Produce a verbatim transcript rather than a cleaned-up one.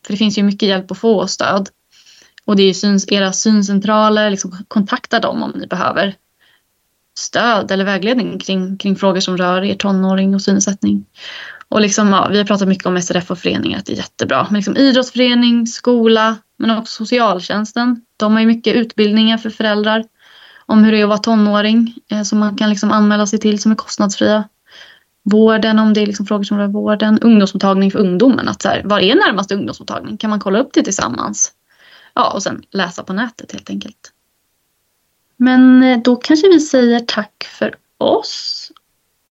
För det finns ju mycket hjälp att få och stöd. Och det är ju syns, era syncentraler, liksom, kontakta dem om ni behöver stöd eller vägledning kring, kring frågor som rör er tonåring och synnedsättning. Och liksom, ja, vi har pratat mycket om S R F och föreningar, att det är jättebra. Men liksom idrottsförening, skola, men också socialtjänsten. De har ju mycket utbildningar för föräldrar om hur det är att vara tonåring, eh, som man kan liksom anmäla sig till, som är kostnadsfria. Vården, om det är liksom frågor som rör vården. Ungdomsmottagning för ungdomen. Att så här, var är närmaste ungdomsmottagning? Kan man kolla upp det tillsammans? Ja, och sen läsa på nätet helt enkelt. Men då kanske vi säger tack för oss.